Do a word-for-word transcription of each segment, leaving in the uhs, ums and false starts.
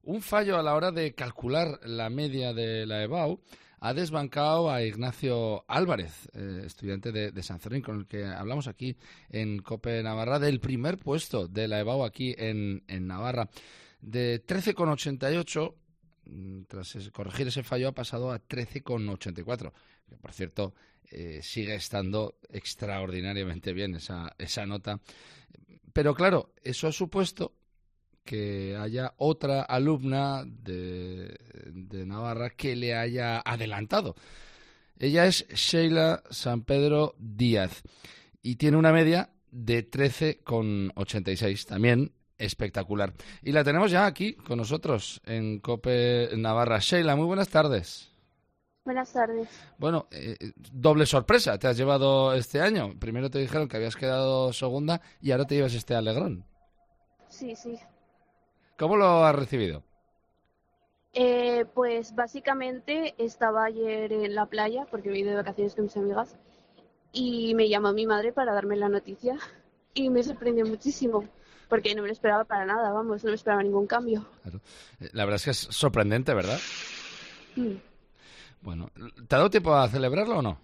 Un fallo a la hora de calcular la media de la EBAU ha desbancado a Ignacio Álvarez, eh, estudiante de, de San Fermín, con el que hablamos aquí en COPE Navarra, del primer puesto de la EBAU aquí en, en Navarra. De trece coma ochenta y ocho, tras ese, corregir ese fallo, ha pasado a trece coma ochenta y cuatro, que por cierto eh, sigue estando extraordinariamente bien esa, esa nota. Pero claro, eso ha supuesto que haya otra alumna de, de Navarra que le haya adelantado. Ella es Sheila San Pedro Díaz y tiene una media de trece coma ochenta y seis, también espectacular. Y la tenemos ya aquí con nosotros en COPE Navarra. Sheila, muy buenas tardes. Buenas tardes. Bueno, eh, doble sorpresa te has llevado este año. Primero te dijeron que habías quedado segunda y ahora te llevas este alegrón. Sí, sí. ¿Cómo lo has recibido? Eh, pues básicamente estaba ayer en la playa porque me he ido de vacaciones con mis amigas y me llamó mi madre para darme la noticia y me sorprendió muchísimo porque no me lo esperaba para nada, vamos, no me esperaba ningún cambio. Claro. La verdad es que es sorprendente, ¿verdad? Mm. Bueno, ¿te ha dado tiempo a celebrarlo o no?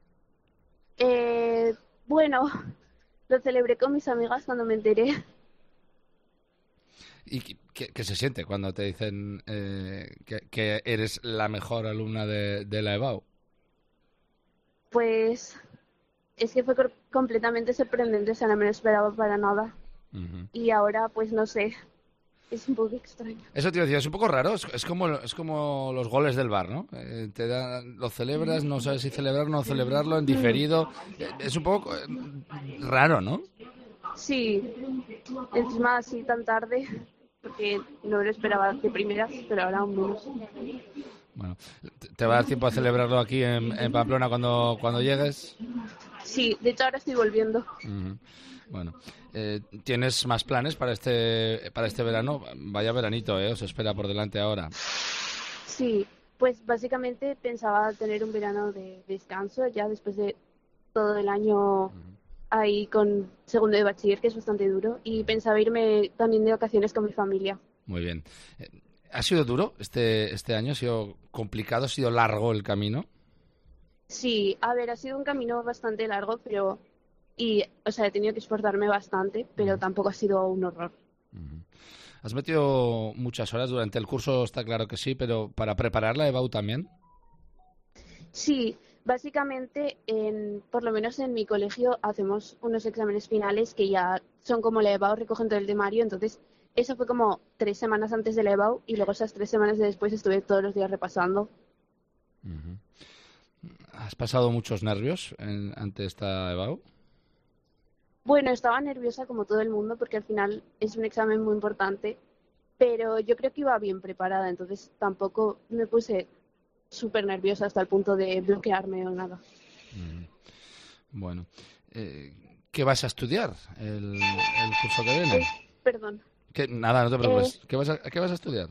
Eh, bueno, lo celebré con mis amigas cuando me enteré. ¿Y qué, qué se siente cuando te dicen eh, que, que eres la mejor alumna de, de la EBAU? Pues es que fue cor- completamente sorprendente, o sea, no me lo esperaba para nada. Uh-huh. Y ahora, pues no sé, es un poco extraño. Eso te iba a decir, es un poco raro, es, es como es como los goles del bar, ¿no? Eh, te da, lo celebras, no sabes si celebrarlo o no celebrarlo, en diferido. Eh, es un poco eh, raro, ¿no? Sí, encima así tan tarde, porque no me lo esperaba de primeras, pero ahora aún menos. Bueno, ¿te va a dar tiempo a celebrarlo aquí en, en Pamplona cuando, cuando llegues? Sí, de hecho ahora estoy volviendo. Uh-huh. Bueno, eh, ¿tienes más planes para este para este verano? Vaya veranito, ¿eh? Os espera por delante ahora. Sí, pues básicamente pensaba tener un verano de descanso ya después de todo el año ahí con segundo de bachiller, que es bastante duro, y pensaba irme también de vacaciones con mi familia. Muy bien. Eh, ¿Ha sido duro este, este año? ¿Ha sido complicado? ¿Ha sido largo el camino? Sí, a ver, ha sido un camino bastante largo, pero... Y, o sea, he tenido que esforzarme bastante, pero Uh-huh. tampoco ha sido un horror. Uh-huh. ¿Has metido muchas horas durante el curso? Está claro que sí, pero ¿para preparar la EBAU también? Sí, básicamente, en, por lo menos en mi colegio, hacemos unos exámenes finales que ya son como la EBAU, recogen todo el temario. Entonces, eso fue como tres semanas antes de la EBAU y luego esas tres semanas de después estuve todos los días repasando. Uh-huh. ¿Has pasado muchos nervios en, ante esta EBAU? Bueno, estaba nerviosa como todo el mundo porque al final es un examen muy importante, pero yo creo que iba bien preparada, entonces tampoco me puse súper nerviosa hasta el punto de bloquearme o nada. Uh-huh. Bueno, eh, ¿qué vas a estudiar el, el curso que viene? Eh, perdón. ¿Qué? Nada, no te Eh, preocupes. ¿Qué vas a, ¿qué vas a estudiar?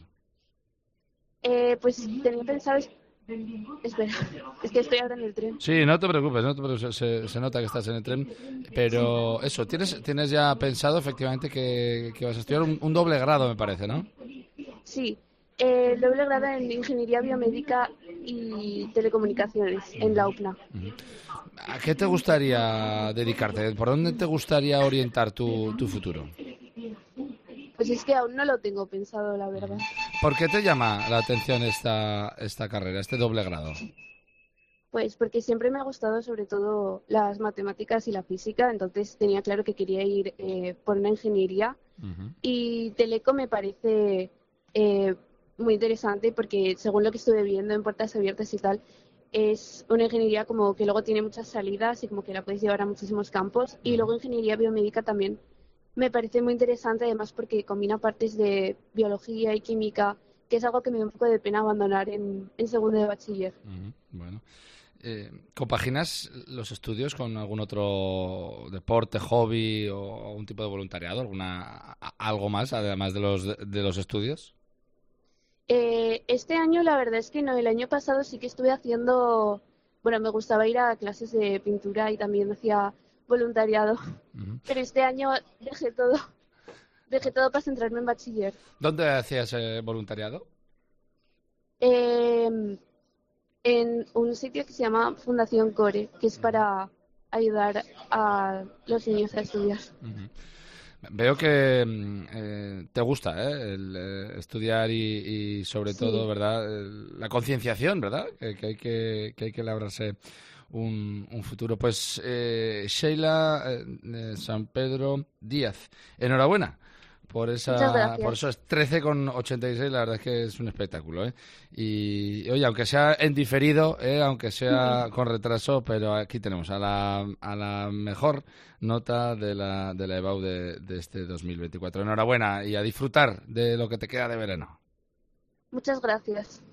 eh, pues tenía pensado... es- Espera, es que estoy ahora en el tren. Sí, no te preocupes, no te preocupes, se, se nota que estás en el tren, pero eso, tienes, tienes ya pensado efectivamente que, que vas a estudiar un, un doble grado, me parece, ¿no? Sí, eh, doble grado en Ingeniería Biomédica y Telecomunicaciones en la Uh-huh. U P N A. Uh-huh. ¿A qué te gustaría dedicarte? ¿Por dónde te gustaría orientar tu, tu futuro? Pues es que aún no lo tengo pensado, la verdad. Uh-huh. ¿Por qué te llama la atención esta, esta carrera, este doble grado? Pues porque siempre me ha gustado sobre todo las matemáticas y la física, entonces tenía claro que quería ir eh, por una ingeniería. Uh-huh. Y Teleco me parece eh, muy interesante porque según lo que estuve viendo en Puertas Abiertas y tal, es una ingeniería como que luego tiene muchas salidas y como que la puedes llevar a muchísimos campos. Y Uh-huh. luego ingeniería biomédica también me parece muy interesante, además porque combina partes de biología y química, que es algo que me da un poco de pena abandonar en, en segundo de bachiller. Uh-huh. Bueno. Eh, ¿compaginas los estudios con algún otro deporte, hobby o algún tipo de voluntariado? ¿Alguna, a- algo más además de los, de los estudios? Eh, este año la verdad es que no, el año pasado sí que estuve haciendo, bueno, me gustaba ir a clases de pintura y también hacía voluntariado, Uh-huh. pero este año dejé todo. dejé todo para centrarme en bachiller. ¿Dónde hacías eh, voluntariado? Eh, en un sitio que se llama Fundación Core, que es para ayudar a los niños a estudiar. Uh-huh. Veo que mm, eh, te gusta ¿eh? el eh, estudiar y, y sobre Sí. todo, ¿verdad? El- la concienciación, ¿verdad? Que, que hay que, que hay que labrarse un, un futuro. Pues eh, Sheila eh, eh, San Pedro Díaz, enhorabuena por Muchas esa, gracias. por esos trece coma ochenta y seis. La verdad es que es un espectáculo, ¿eh? Y oye, aunque sea en diferido, ¿eh? Aunque sea con retraso, pero aquí tenemos a la, a la mejor nota de la, de la EBAU de, de este dos mil veinticuatro. Enhorabuena y a disfrutar de lo que te queda de verano. Muchas gracias.